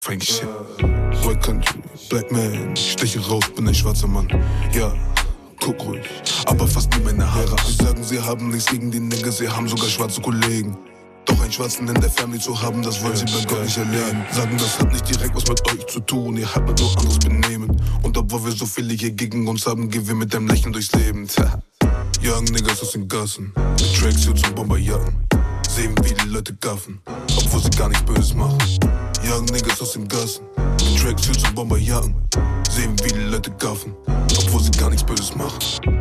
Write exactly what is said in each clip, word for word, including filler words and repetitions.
Frankie shit. White Country, Black Man, ich steche raus, bin ein schwarzer Mann. Ja, guck ruhig, aber fast nie meine Haare an. Sie sagen, sie haben nichts gegen die Nigger, sie haben sogar schwarze Kollegen. Doch einen Schwarzen in der Family zu haben, das wollen sie bei Gott nicht erlernen. Sagen, das hat nicht direkt was mit euch zu tun, ihr habt nur anderes Benehmen. Und obwohl wir so viele hier gegen uns haben, gehen wir mit einem Lächeln durchs Leben. Tja. Young Niggas aus den Gassen, mit Tracksuits und Bomberjacken. Sehen, wie die Leute gaffen, obwohl sie gar nichts Böses machen. Young Niggas aus den Gassen, mit Tracksuits und Bomberjacken. Sehen, wie die Leute gaffen, obwohl sie gar nichts Böses machen.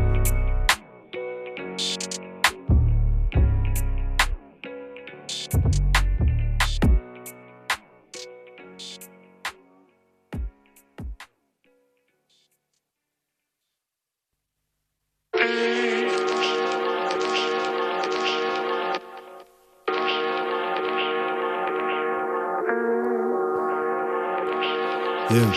Yeah.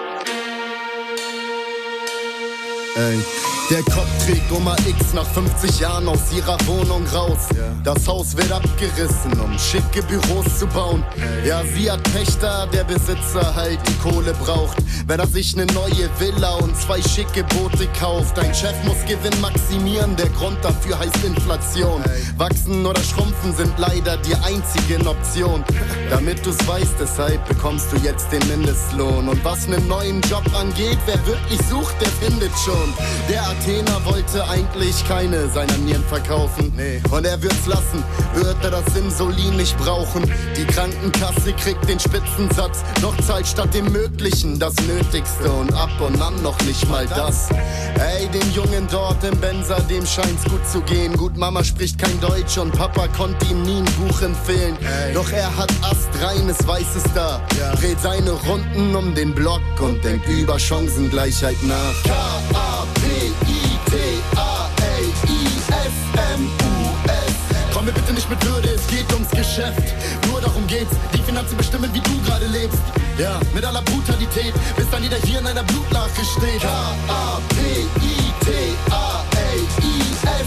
Ey. Der Kopf trägt Oma X nach fünfzig Jahren aus ihrer Wohnung raus. Yeah. Das Haus wird abgerissen, um schicke Büros zu bauen. Ja, sie hat Pech, da der Besitzer halt die Kohle braucht. Wenn er sich ne neue Villa und zwei schicke Boote kauft. Ein Chef muss Gewinn maximieren, der Grund dafür heißt Inflation. Wachsen oder schrumpfen sind leider die einzigen Optionen. Damit du's weißt, deshalb bekommst du jetzt den Mindestlohn. Und was nen neuen Job angeht, wer wirklich sucht, der findet schon. Der Athener wollte eigentlich keine seiner Nieren verkaufen. Nee. Und er wird's lassen, wird er das Insulin nicht brauchen. Die Krankenkasse kriegt den Spitzensatz, doch zahlt statt dem Möglichen das Nötigste und ab und an noch nicht mal das. Ey, dem Jungen dort im Benzer, dem scheint's gut zu gehen. Gut, Mama spricht kein Deutsch und Papa konnte ihm nie ein Buch empfehlen. Ey. Doch er hat astreines Weißes da, ja. Dreht seine Runden um den Block und denkt über Chancengleichheit nach. K A P I T A L I S M U S. Komm mir bitte nicht mit Würde, es geht ums Geschäft. Nur darum geht's, die Finanzen bestimmen, wie du gerade lebst. Ja, mit aller Brutalität, bis dann jeder hier in einer Blutlache steht. K A P I T A L I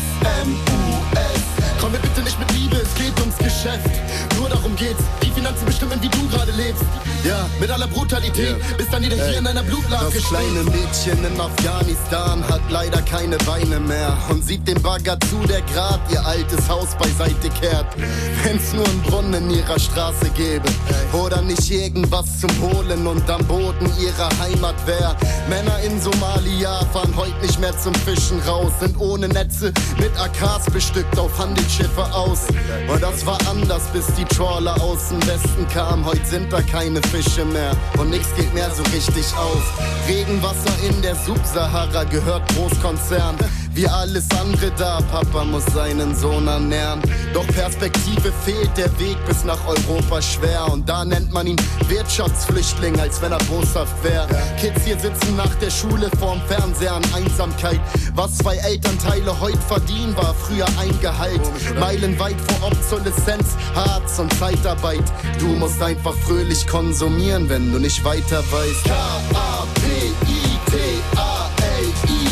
S M U S. Komm mir bitte nicht mit Liebe, es geht ums Geschäft. Nur darum geht's, die Finanzen bestimmen, wie du gerade lebst. Ja, mit aller Brutalität, yeah. Bis dann jeder Ey, hier in einer Blutlache steht. Das kleine Mädchen in Afghanistan hat leider keine Beine mehr und sieht dem Bagger zu, der grad ihr altes Haus beiseite kehrt. Wenn's nur einen Brunnen in ihrer Straße gäbe oder nicht irgendwas zum Holen und am Boden ihrer Heimat wär. Männer in Somalia fahren heute nicht mehr zum Fischen raus, sind ohne Netze mit A Ks bestückt auf Handelsschiffe aus. Und das war anders, bis die Trawler aus dem Westen kamen. Heute sind da keine Fische mehr und nix geht mehr so richtig auf. Regenwasser in der Subsahara gehört Großkonzern. Wie alles andere da, Papa muss seinen Sohn ernähren. Doch Perspektive fehlt, der Weg bis nach Europa schwer. Und da nennt man ihn Wirtschaftsflüchtling, als wenn er boshaft wär. Kids hier sitzen nach der Schule vorm Fernseher an Einsamkeit. Was zwei Elternteile heute verdienen, war früher ein Gehalt. Meilenweit vor Obsoleszenz, Harz und Zeitarbeit. Du musst einfach fröhlich konsumieren, wenn du nicht weiter weißt. K A P I T A L I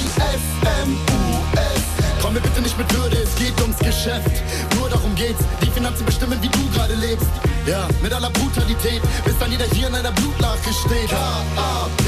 S M U S. Komm mir bitte nicht mit Würde, es geht ums Geschäft. Nur darum geht's, die Finanzen bestimmen, wie du gerade lebst. Ja, mit aller Brutalität, bis dann jeder hier in einer Blutlache steht. K A P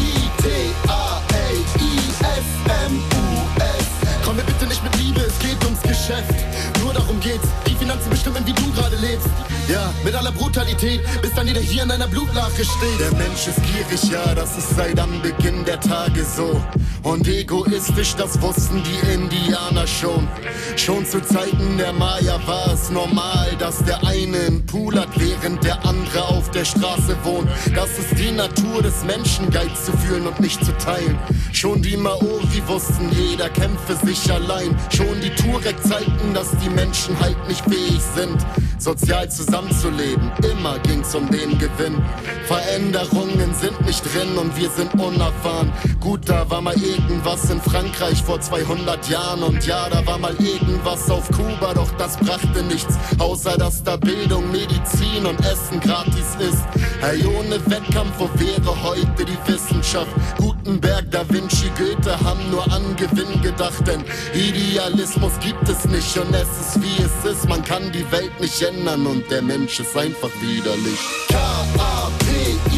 I T A L I S M U S. Komm mir bitte nicht mit Liebe, es geht ums Geschäft. Nur darum geht's, die Finanzen bestimmen, wie du gerade lebst. Ja, mit aller Brutalität, bis dann jeder hier in einer Blutlache steht. Der Mensch ist gierig, ja, das ist seit Anbeginn der Tage so. Und egoistisch, das wussten die Indianer schon. Schon zu Zeiten der Maya war es normal, dass der eine einen Pool hat, während der andere auf der Straße wohnt. Das ist die Natur des Menschen, Geiz zu fühlen und nicht zu teilen. Schon die Maori wussten, jeder kämpfe sich allein. Schon die Turek zeigten, dass die Menschen halt nicht fähig sind, sozial zusammenzuleben. Immer ging's um den Gewinn. Veränderungen sind nicht drin und wir sind unerfahren. Gut, da war mal irgendwas in Frankreich vor zweihundert Jahren. Und ja, da war mal irgendwas auf Kuba, doch das brachte nichts, außer dass da Bildung, Medizin und Essen gratis ist. Hey, ohne Wettkampf, wo wäre heute die Wissenschaft? Gutenberg, Da Vinci, Goethe haben nur an Gewinn gedacht, denn Idealismus gibt es nicht und es ist wie es ist. Man kann die Welt nicht ändern und der Mensch ist einfach widerlich. K A P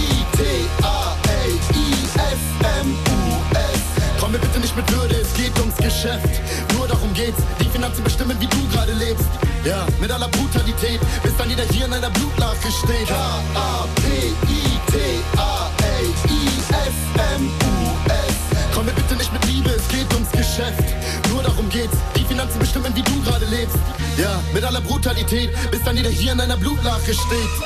Geschäft. Nur darum geht's, die Finanzen bestimmen, wie du gerade lebst. Ja, mit aller Brutalität, bis dann jeder hier in einer Blutlache steht. K A P I T A L I S M U S. Komm mir bitte nicht mit Liebe, es geht ums Geschäft. Nur darum geht's, die Finanzen bestimmen, wie du gerade lebst. Ja, mit aller Brutalität, bis dann jeder hier in einer Blutlache steht.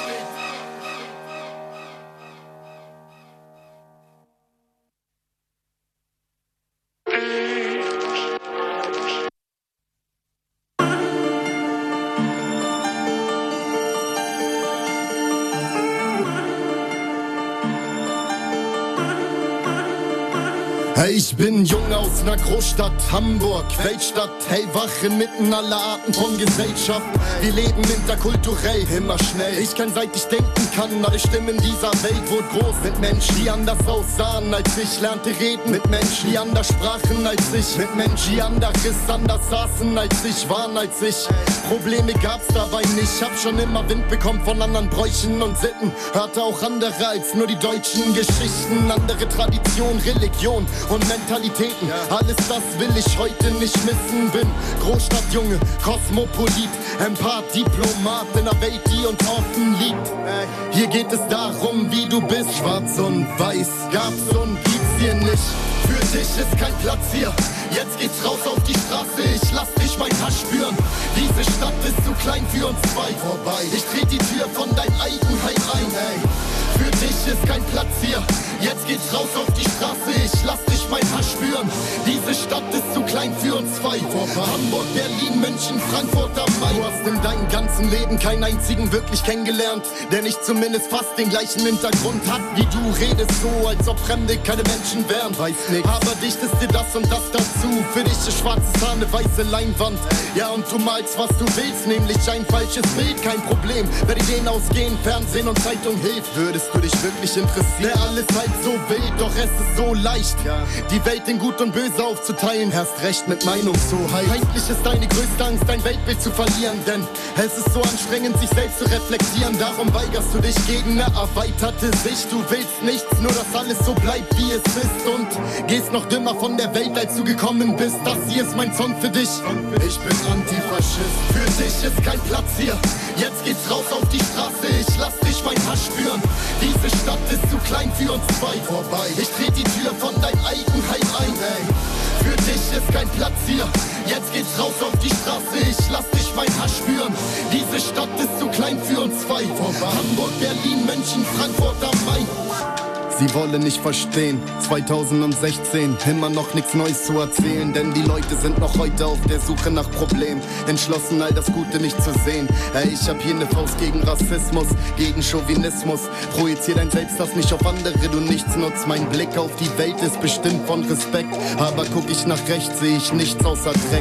Hey, ich bin jung aus ner Großstadt, Hamburg, Weltstadt, hellwach inmitten aller Arten von Gesellschaft. Wir leben interkulturell, immer schnell. Ich kann seit ich denken kann, alle Stimmen dieser Welt wurden groß. Mit Menschen, die anders aussahen als ich, lernte reden. Mit Menschen, die anders sprachen als ich. Mit Menschen, die anderes anders saßen als ich, waren als ich. Probleme gab's dabei nicht, hab schon immer Wind bekommen von anderen Bräuchen und Sitten. Hörte auch andere als nur die deutschen Geschichten, andere Tradition, Religion und Mentalitäten. Alles das will ich heute nicht missen. Bin Großstadtjunge, Kosmopolit, Empath, Diplomat in einer Welt, die uns offen liegt. Hier geht es darum, wie du bist. Schwarz und weiß gab's und gibt's hier nicht. Für dich ist kein Platz hier. Jetzt geht's raus auf die Straße, ich lass dich mein Hasch spüren. Diese Stadt ist zu klein für uns zwei. Vorbei, ich trete die Tür von dein Eigenheim ein. Hey. Für dich ist kein Platz hier. Jetzt geht's raus auf die Straße, ich lass dich mein Hasch spüren. Diese Stadt ist zu klein für uns zwei. Vorbei. Hamburg, Berlin, München, Frankfurt am Main. Du hast in deinem ganzen Leben keinen einzigen wirklich kennengelernt, der nicht zumindest fast den gleichen Hintergrund hat wie du. Redest so, als ob Fremde keine Menschen wären. Weiß nix, aber dichtest dir das und das dazu. Für dich ist schwarzes Haar eine weiße Leinwand. Ja, und du malst, was du willst, nämlich ein falsches Bild. Kein Problem, wenn Ideen ausgehen, Fernsehen und Zeitung hilft. Würdest du dich wirklich interessieren? Wäre alles halt so wild, doch es ist so leicht, ja, die Welt in Gut und Böse aufzuteilen. Erst recht mit Meinungshoheit. Eigentlich ist deine größte Angst, dein Weltbild zu verlieren, denn es ist so anstrengend, sich selbst zu reflektieren. Darum weigerst du dich gegen eine erweiterte Sicht. Du willst nichts, nur dass alles so bleibt, wie es ist, und gehst noch dümmer von der Welt, als du gekommen bist. Das hier ist mein Song für dich. Ich bin Antifaschist. Für dich ist kein Platz hier. Jetzt geht's raus auf die Straße, ich lass dich mein Hasch spüren. Diese Stadt ist zu klein für uns zwei. Vorbei, ich trete die Tür von dein Eigenheim ein. Hey. Für dich ist kein Platz hier. Jetzt geht's raus auf die Straße, ich lass dich mein Hasch spüren. Diese Stadt ist zu klein für uns zwei. Vorbei. Hamburg, Berlin, München, Frankfurt am Main. Sie wollen nicht verstehen, zweitausendsechzehn, immer noch nichts Neues zu erzählen, denn die Leute sind noch heute auf der Suche nach Problemen, entschlossen all das Gute nicht zu sehen. Hey, ich hab hier ne Faust gegen Rassismus, gegen Chauvinismus, projizier dein Selbst, das nicht auf andere du nichts nutzt. Mein Blick auf die Welt ist bestimmt von Respekt, aber guck ich nach rechts, seh ich nichts außer Dreck.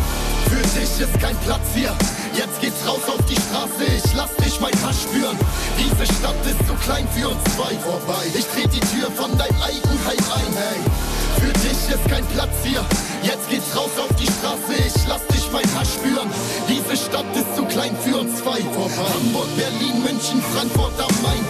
Für dich ist kein Platz hier. Jetzt geht's raus auf die Straße, ich lass dich mein Hasch spüren. Diese Stadt ist zu klein für uns zwei. Vorbei, ich trete die Tür von dein Eigenheim ein. Hey. Für dich ist kein Platz hier. Jetzt geht's raus auf die Straße, ich lass dich mein Hasch spüren. Diese Stadt ist zu klein für uns zwei. Vorbei. Hamburg, Berlin, München, Frankfurt am Main.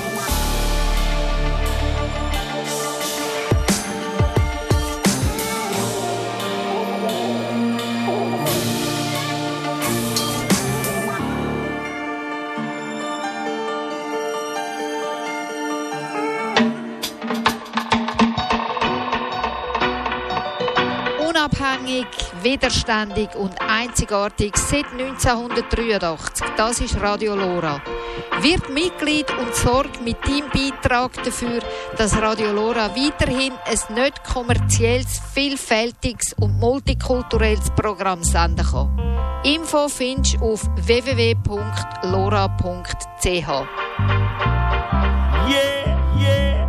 Unabhängig, widerständig und einzigartig seit neunzehnhundertdreiundachtzig. Das ist Radio Lora. Wird Mitglied und sorgt mit deinem Beitrag dafür, dass Radio Lora weiterhin ein nicht kommerzielles, vielfältiges und multikulturelles Programm senden kann. Info findest du auf w w w punkt lora punkt c h. Yeah, yeah.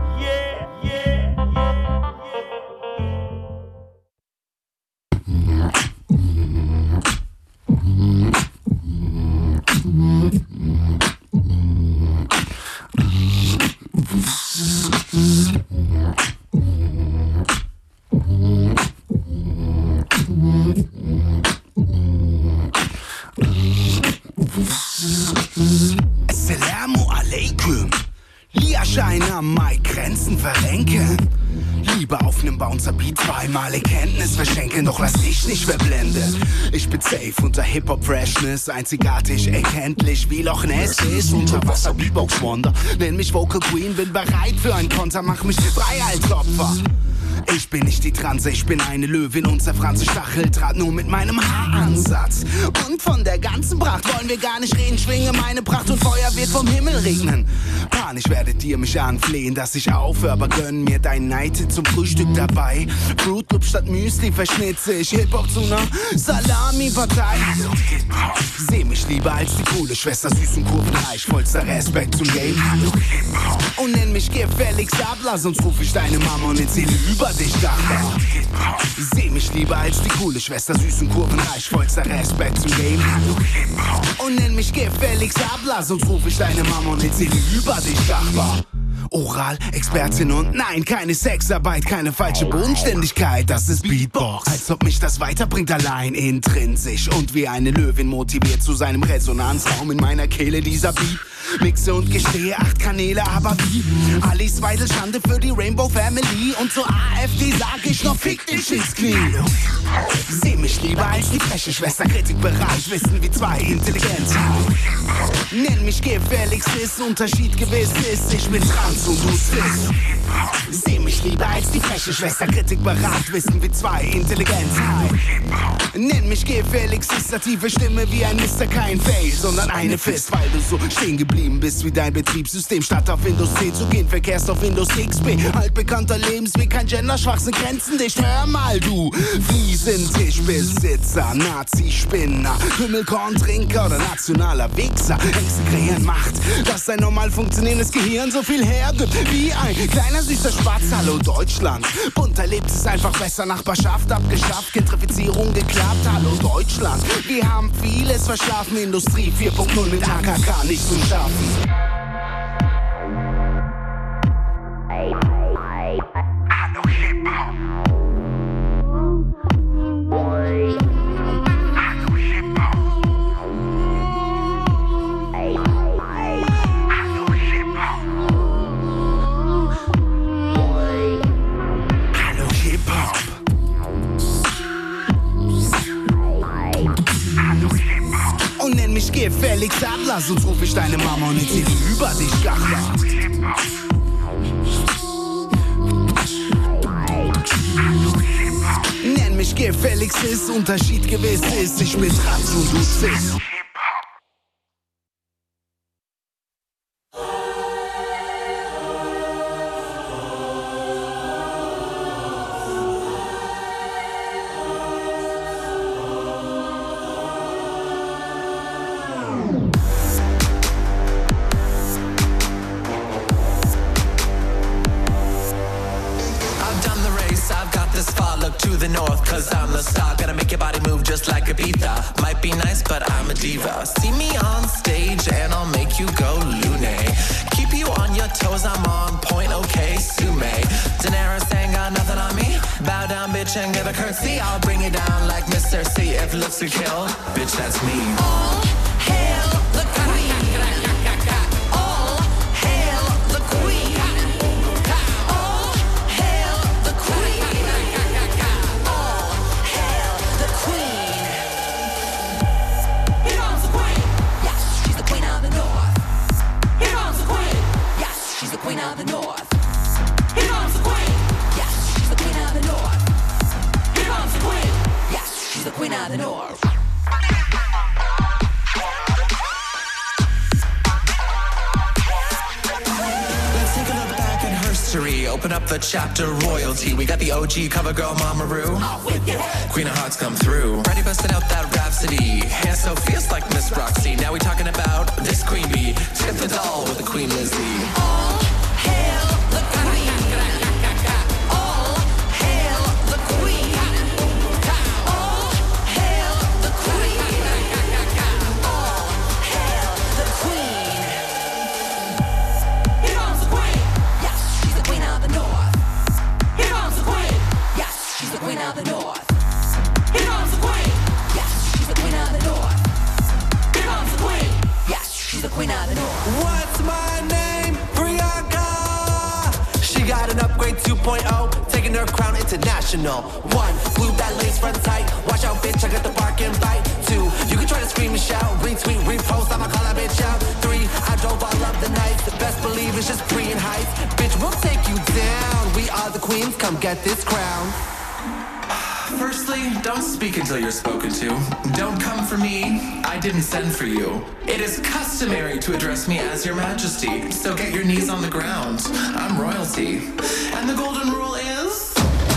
Assalamu alaikum. Liasha einer Mic Grenzen verrenken. Lieber auf nem Bouncer-Beat zweimal Erkenntnis verschenken, doch lass dich nicht verblendet. Ich bin safe unter Hip-Hop-Freshness, einzigartig, erkenntlich wie Loch Ness ist. Unter Wasser Beatbox-Wonder, nenn mich Vocal Queen, bin bereit für ein Konter, mach mich frei als Opfer. Ich bin nicht die Transe, ich bin eine Löwin und zerfranse Stacheldraht nur mit meinem Haaransatz. Und von der ganzen Pracht wollen wir gar nicht reden, schwinge meine Pracht und Feuer wird vom Himmel regnen. Panisch werdet ihr mich anflehen, dass ich aufhöre, aber gönn mir dein Night zum Frühstück dabei. Fruit Loop statt Müsli verschnitze ich Hip-Hop zu ner Salami-Partei. Seh mich lieber als die coole Schwester, süß und kurvenreich, vollster Respekt zum Game. Und nenn mich gefälligst Sabler, sonst ruf ich deine Mama und erzähle über dich Dachbar. Seh mich lieber als die coole Schwester, süß und kurvenreich, vollster Respekt zum Game. Und nenn mich gefälligst Sabler, sonst ruf ich deine Mama und erzähle über dich Dachbar. Oral, Expertin und nein, keine Sexarbeit, keine falsche Bodenständigkeit, das ist Beatbox. Als ob mich das weiterbringt, allein intrinsisch und wie eine Löwin motiviert zu seinem Resonanzraum in meiner Kehle dieser Beat. Mixe und gestehe acht Kanäle, aber wie? Alice Weidel, Schande für die Rainbow Family und zur A F D sag ich noch fick dich ins Knie. Seh mich lieber als die freche Schwester, kritikbereit, wissen wie zwei Intelligenz. Nenn mich gefälligst, ist Unterschied gewiss ist, ich bin trans und du cis. Seh mich lieber als die freche Schwester, kritikbereit, wissen wie zwei Intelligenz. Nenn mich gefälligst, ist der tiefe Stimme wie ein Mister, kein Fail, sondern eine Fist, weil du so stehen geblieben bist wie dein Betriebssystem. Statt auf Windows zehn zu gehen, verkehrst auf Windows X P. Altbekannter Lebensweg, kein Genderschwachsinn, grenzendicht. Hör mal, du Fliesentischbesitzer, Nazi-Spinner, Kümmelkorn-Trinker oder nationaler Wichser. Hexe kreieren Macht, dass dein normal funktionierendes Gehirn so viel hergibt wie ein kleiner süßer Spatz. Hallo Deutschland, bunt erlebt es einfach besser. Nachbarschaft abgeschafft, Gentrifizierung geklappt. Hallo Deutschland, wir haben vieles verschlafen. Industrie vier Punkt null mit A K K nicht zu schaffen. Hallo Hip-Hop. Hallo Hip-Hop. Hallo Hip-Hop. Hallo Hip-Hop. Hallo Hip-Hop. Und nenn mich gefälligst Adler, sonst ruf ich deine Mama und erzähl über dich Gachler. Nenn mich gefälligst, ist Unterschied gewiss ist, ich bin trans und du cis. See me on stage and I'll make you go loony. Keep you on your toes, I'm on point, okay, sue me. Daenerys ain't got nothing on me. Bow down, bitch, and give a curtsy. I'll bring you down like Mister C. If looks to kill, bitch, that's me. All hail the queen. All hail the queen. All hail the queen. All hail the queen. Queen of the North. Here comes the queen. Yes, she's the queen of the North. Here comes the queen. Yes, she's the queen of the North. Let's take a look back in history. Open up the chapter royalty. We got the O G cover girl Mama Ru. Queen of Hearts come through. Ready busting out that rhapsody. Hair so fierce like Miss Roxy. Now we talking about this queen bee. Tip the doll with the Queen Lizzie. All hail the queen. All hail the queen. All hail the queen. All hail the queen. Here comes the queen. Yes, she's the queen of the North. Here comes the queen. Yes, she's the queen of the North. Here comes the queen. Yes, she's the queen of the North. Here comes the queen. Yes, she's the queen of the North. What's my name? Bring two point oh, taking her crown international. One, glue that lace front tight. Watch out, bitch, I got the bark and bite. Two, you can try to scream and shout. Retweet, repost, I'ma call that bitch out. Three, I drove all of the nights. The best believe it's just pre and heights. Bitch, we'll take you down. We are the queens, come get this crown. Firstly, don't speak until you're spoken to. Don't come for me. I didn't send for you. It is customary to address me as your majesty, so get your knees on the ground. I'm royalty. And the golden rule is...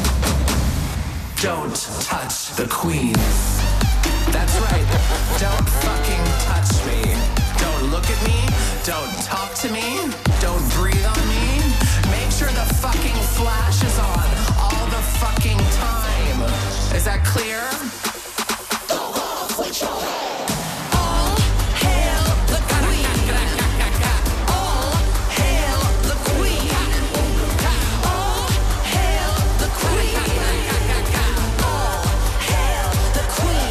don't touch the queen. That's right. Don't fucking touch me. Don't look at me. Don't talk to me. Don't breathe on me. Make sure the fucking flash is on all the fucking time. Is that clear? Go off with your head. All hail the queen. All hail the queen. All hail the queen. All hail the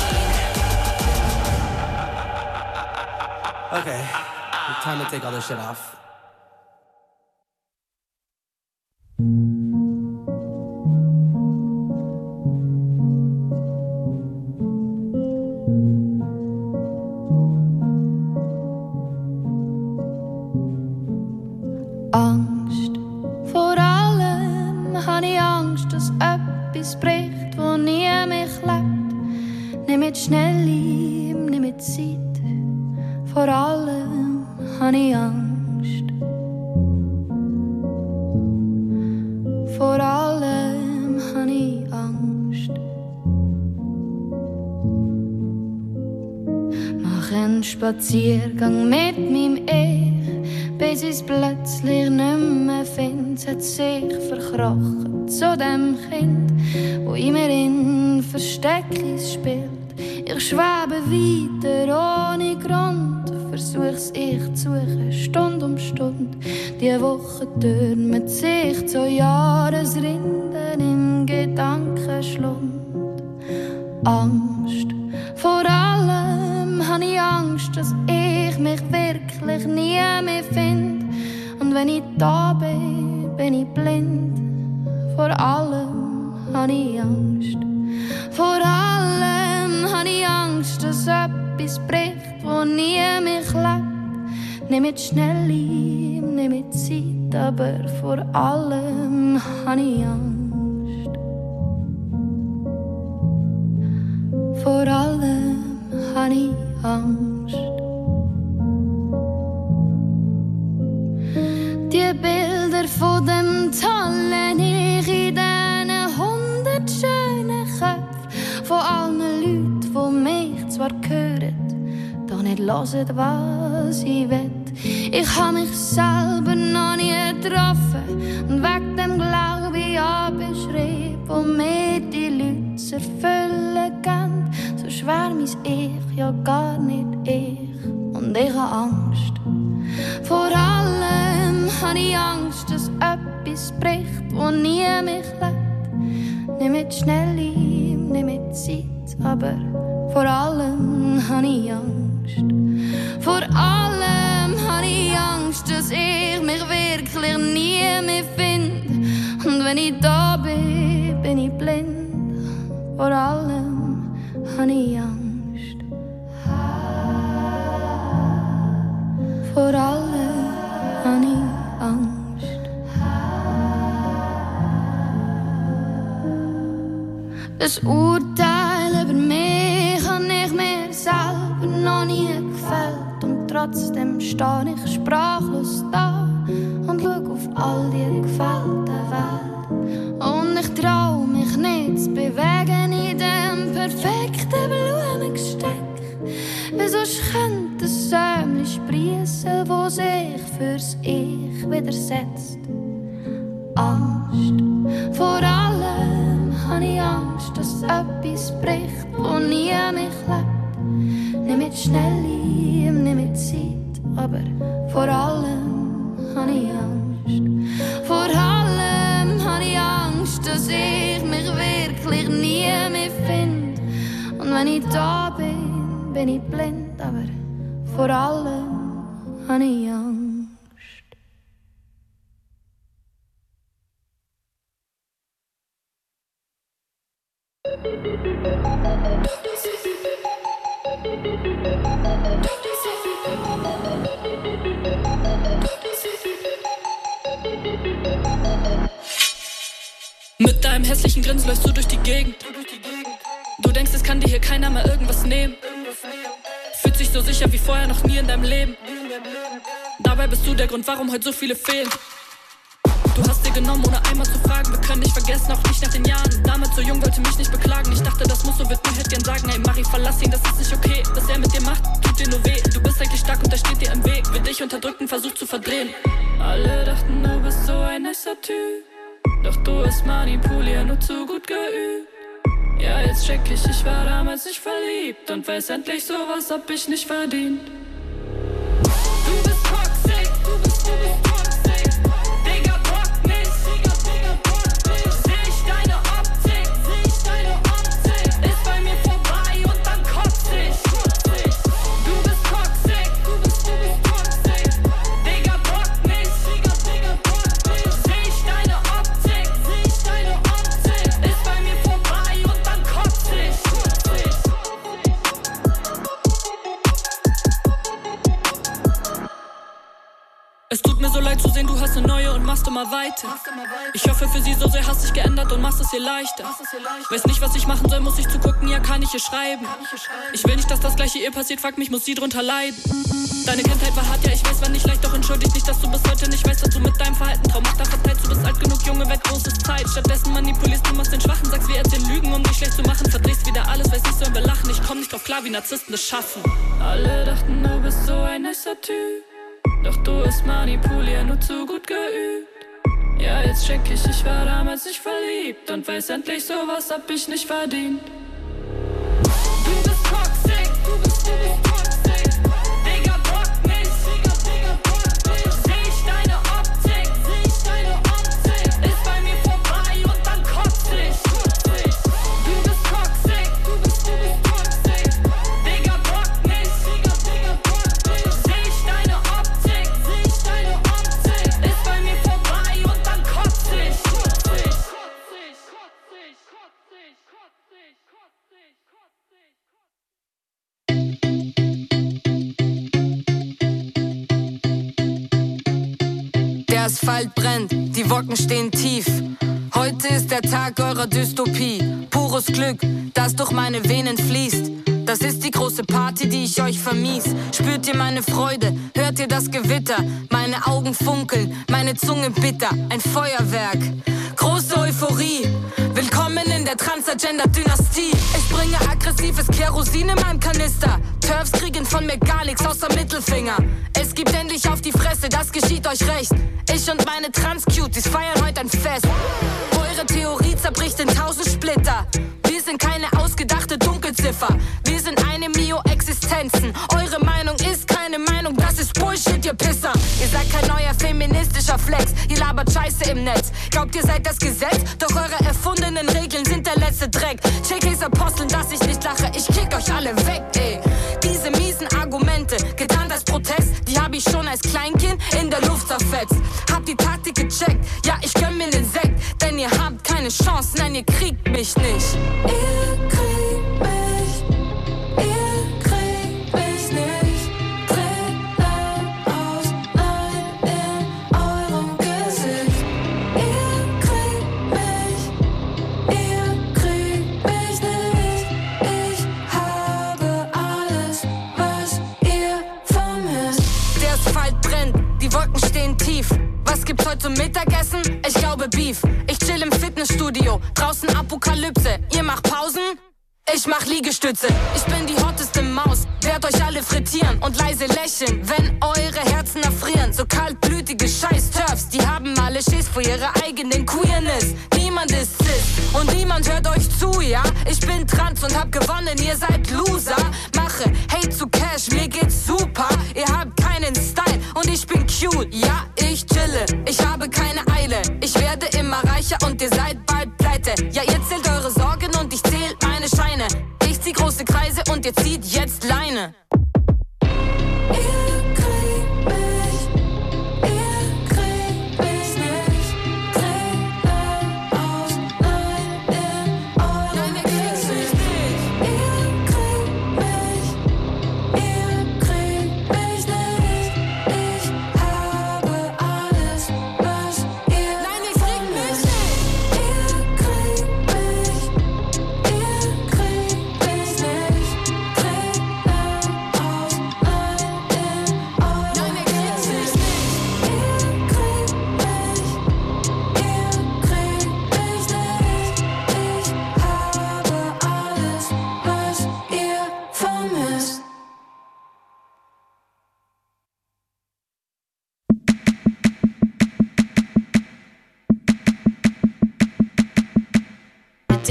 queen. Okay, time to take all this shit off. Angst, vor allem habe ich Angst, dass etwas bricht, wo nie mich lebt. Nicht mit Schnelle, nicht mit Zeit, vor allem habe ich Angst. Vor allem habe ich Angst. Mach einen Spaziergang mit meinem Ich, bis ich es plötzlich nicht mehr finde. Es hat sich verkrochen zu dem Kind, wo in mir in Versteckis spielt. Ich schwebe weiter ohne Grund, versuch's ich zu suchen, Stunde um Stunde. Die Woche türmt sich zu Jahresrinden im Gedankenschlund. Angst, vor allem habe ich Angst, dass ich mich wirklich nie mehr finde. Und wenn ich da bin, bin ich blind. Vor allem habe ich Angst. Vor allem habe ich Angst, dass etwas bricht, wo nie mich lebt. Nicht mit Schnelle, nicht mit Zeit, aber vor allem habe ich Angst. Vor allem habe ich Angst. Die Bilder von dem tollen Ich in diesen hundert schönen Köpfen von allen Leuten, die mich zwar hören, doch nicht hören, was ich will. Ich habe mich selber noch nie getroffen und wegen dem glaube ich an Beschrieb, wo mir die Leute zu erfüllen geben. So schwer mein Ich, ja gar nicht ich. Und ich habe Angst. Vor allem habe ich Angst, dass etwas bricht, wo nie mich lebt. Nicht mit Schnelle, nicht mit Zeit, aber vor allem habe ich Angst. Vor allem habe ich Angst, dass ich mich wirklich nie mehr finde. Und wenn ich da bin, bin ich blind. Vor allem habe ich Angst. Vor allem habe ich Angst. Das Urteil über mich habe ich mir selber noch nie gefällt. Und trotzdem stehe ich sprachlos da und schaue auf all die gefällte Welt. Und ich traue mich nicht zu bewegen in dem perfekten Blumengesteck. Wieso könnte ein Sämli sprießen, wo sich fürs Ich widersetzt? Angst, vor allem habe ich Angst, dass etwas bricht, wo nie mich lebt. Nicht mit Schnelle, nicht mit Zeit, aber vor allem habe ich Angst. Vor allem habe ich Angst, dass ich mich wirklich nie mehr finde. Und wenn ich da bin, bin ich blind, aber vor allem habe ich Angst. Mit deinem hässlichen Grinsen läufst du durch die Gegend. Du denkst, es kann dir hier keiner mehr irgendwas nehmen. Fühlt sich so sicher wie vorher noch nie in deinem Leben. Dabei bist du der Grund, warum heute so viele fehlen. Du hast dir genommen, ohne einmal zu fragen. Wir können nicht vergessen, auch nicht nach den Jahren. Damals so jung, wollte mich nicht beklagen. Ich dachte, das muss so, wird mir hätte gern sagen. Hey Marie, verlass ihn, das ist nicht okay. Was er mit dir macht, tut dir nur weh. Du bist eigentlich stark und er steht dir im Weg. Will dich unterdrücken, versucht zu verdrehen. Alle dachten, du bist so ein nicer Typ. Doch du hast manipulieren nur zu gut geübt. Ja, jetzt check ich, ich war damals nicht verliebt. Und weiß endlich, sowas hab ich nicht verdient. Du bist toxic, du bist, du bist toxic. Digga, bock nicht, Digga, Digga, bock nicht. Seh ich deine Optik, seh ich deine Optik. Ist bei mir vorbei und dann kotz ich. Du bist toxic, du bist, du bist toxic. Digga, bock nicht, Digga, Digga, bock nicht. Seh ich deine Optik, seh ich deine Optik. Ist bei mir vorbei und dann kotz ich. Es tut mir so leid zu sehen, du hast eine neue und machst immer weiter. Ich hoffe für sie so sehr, hast dich geändert und machst es ihr leichter. Weiß nicht, was ich machen soll, muss ich zugucken, ja kann ich ihr schreiben. Ich will nicht, dass das gleiche ihr passiert, fuck mich, muss sie drunter leiden. Deine Kindheit war hart, ja ich weiß, war nicht leicht, doch entschuldig nicht, dass du bis heute nicht weißt, dass du mit deinem Verhalten Traumata verteilst. Du bist alt genug, Junge, wird großes Zeit. Stattdessen manipulierst du, machst den Schwachen, sagst, wir erzählen Lügen, um dich schlecht zu machen. Verdrehst wieder alles, weiß nicht, sollen wir lachen. Ich komm nicht drauf klar, wie Narzissten das schaffen. Alle dachten, du bist so ein nicer Typ. Doch du hast manipulieren nur zu gut geübt. Ja, jetzt check ich, ich war damals nicht verliebt. Und weiß endlich, sowas hab ich nicht verdient. Du bist toxic, du bist, du bist toxic. Digga, bock nicht, Digga, Digga, bock nicht. Seh ich deine Optik, seh ich deine Optik. Ist bei mir vorbei und dann kotz ich. Du bist toxic, du bist, du bist toxic. Digga, bock nicht, Digga, Digga, bock nicht. Seh ich deine Optik, seh ich deine Optik. Ist bei mir vorbei und dann kotz ich. Der Asphalt brennt, die Wolken stehen tief. Heute ist der Tag eurer Dystopie. Pures Glück, das durch meine Venen fließt. Das ist die große Party, die ich euch vermies. Spürt ihr meine Freude, hört ihr das Gewitter? Meine Augen funkeln, meine Zunge bitter. Ein Feuerwerk, große Euphorie. Willkommen in der Transagender-Dynastie. Ich bringe aggressives Kerosin in meinem Kanister. Turfs kriegen von mir gar nichts außer Mittelfinger. Es gibt endlich auf die Fresse, das geschieht euch recht. Ich und meine Trans-Cuties feiern heute ein Fest. Eure Theorie zerbricht in tausend Splitter. Wir sind keine ausgedachte Dunkelziffer. Wir sind eine Mio-Existenzen. Eure Meinung ist keine Meinung, das ist Bullshit, ihr Pisser. Ihr seid kein neuer feministischer Flex. Ihr labert Scheiße im Netz. Glaubt, ihr seid das Gesetz? Doch eure erfundenen Regeln sind der letzte Dreck. J Ks Aposteln, dass ich nicht lache. Ich kick euch alle weg, ey. Diese miesen Argumente, getarnt als Protest, die hab ich schon als Kleinkind in der Luft zerfetzt. Hab die Taktik gecheckt, ja ich gönn mir den Sekt. Denn ihr habt keine Chance, nein ihr kriegt mich nicht. Ihr kriegt mich, ihr kriegt mich nicht. Tränen aus, nein, in eurem Gesicht. Ihr kriegt mich, ihr kriegt mich nicht. Ich habe alles, was ihr vermisst. Der Asphalt brennt, die Wolken stehen tief. Was gibt's heute zum Mittagessen? Ich glaube Beef. Ich chill im Fitnessstudio, draußen Apokalypse. Ihr macht Pausen? Ich mach Liegestütze. Ich bin die hotteste Maus, werd euch alle frittieren und leise lächeln, wenn eure Herzen erfrieren. So kaltblütige Scheiß-Turfs, die haben alle Schiss vor ihrer eigenen Queerness. Niemand ist cis und niemand hört euch zu, ja? Ich bin trans und hab gewonnen, ihr seid Loser. Mache Hate zu Cash, mir geht's super. Ihr habt keinen Style und ich bin cute. Ja, ich chille, ich habe keine Eile. Ich werde immer reicher und ihr seid bald pleite. Ja, ihr zählt eure Sorgen und ich zähl meine Scheine. Ich zieh große Kreise und ihr zieht jetzt Leine. Ihr kriegt mich, ihr kriegt mich nicht. Tränen aus, nein, in eurem Gesicht.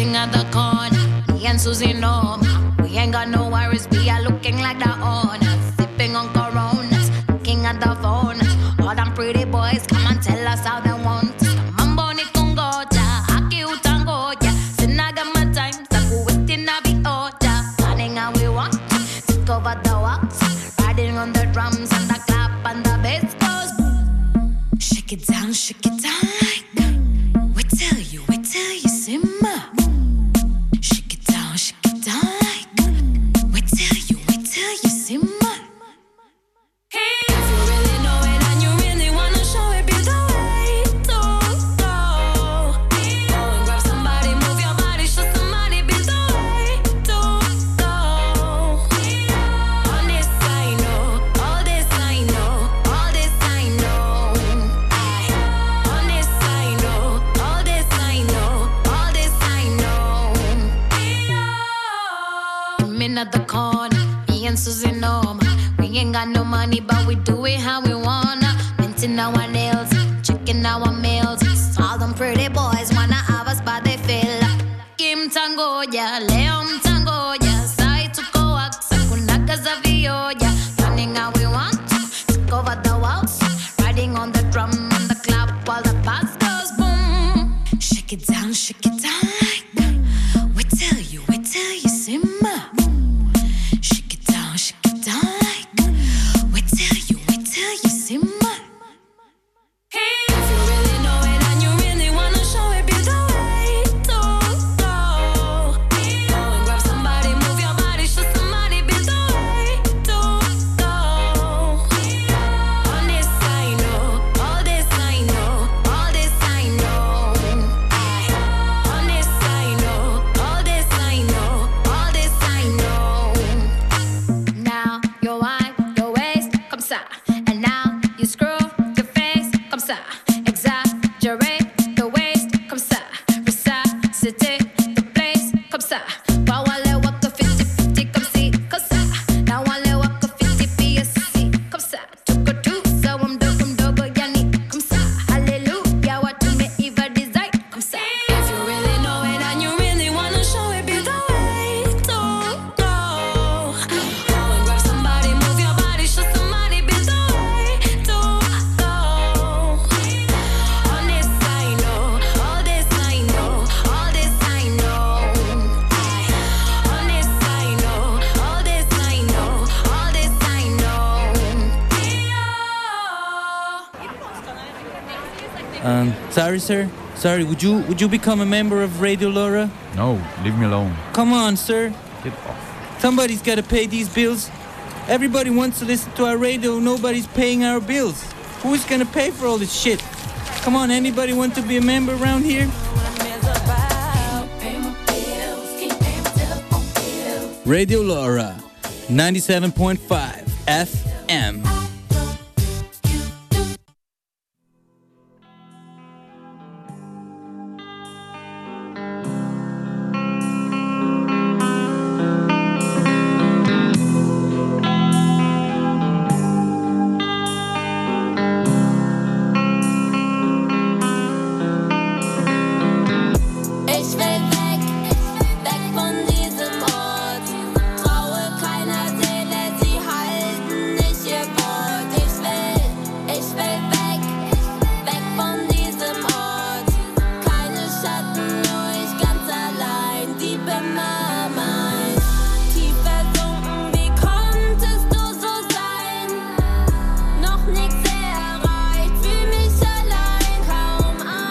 sitting at the corner. Me and Susie know we ain't got no worries. We are looking like the owners, sipping on Coronas, looking at the phone. All them pretty boys come and tell us how they want us. Mambo ni kungoja, haki utangoja. Sinaga my time, saku waiting na be order. Planning how we want, take over the walks, riding on the drums and the clap and the bass goes. Shake it down, shake it down like that. We tell you, we tell you, simmer. Shake it down, shake it down like that. We tell you, we tell you, simmer. Hey, if you really know it and you really wanna show it, be the way to go. Go and grab somebody, move your body, show somebody, be the way to go. On this I know, all this I know, all this I know. On this I know, all this I know, all this I know. I'm at the corner, me and Susie know. We ain't got no money, but we do it how we wanna. Minting our nails, checking our mails. All them pretty boys wanna have us, but they feel like Kim Tangoya, Leon Tangoya, Sai to Coax, Sakunaga Zavioya. Running how we want to, take over the walls, riding on the drum and the clap while the bass goes boom. Shake it down, shake it down like that. We tell you, we tell you, simmer. Shake it down, shake it down like that. We tell you, we tell you, simmer. Hey, if you really know it and you really wanna show it, be the way to go. Go and grab somebody, move your body, show somebody, be the way to go. On this I know, all this I know, all this I know. On this I know, all this I know, all this I know. Now your wine, your waist, comme ça. And now you screw your face, comme ça. Exaggerate the waist, comme ça. Resuscitate the place, comme ça. Now I let walk a fifty fifty, comme si, comme ça. Now I let walk a fifty P S C, comme ça. Took a two, so I'm dope, dogo, yani, comme ça. Hallelujah, what you may even desire, comme ça. If you really know it and you really wanna show it, be the way to go. Go and grab somebody, move your body, show somebody, be the way to go. On this I know, all this I know, all this I know. On this I know, all this I know, all this I know. Um, sorry, sir. Sorry, would you would you become a member of Radio Laura? No, leave me alone. Come on, sir. Get off. Somebody's got to pay these bills. Everybody wants to listen to our radio. Nobody's paying our bills. Who's gonna pay for all this shit? Come on, anybody want to be a member around here? Radio Laura, ninety-seven point five F M.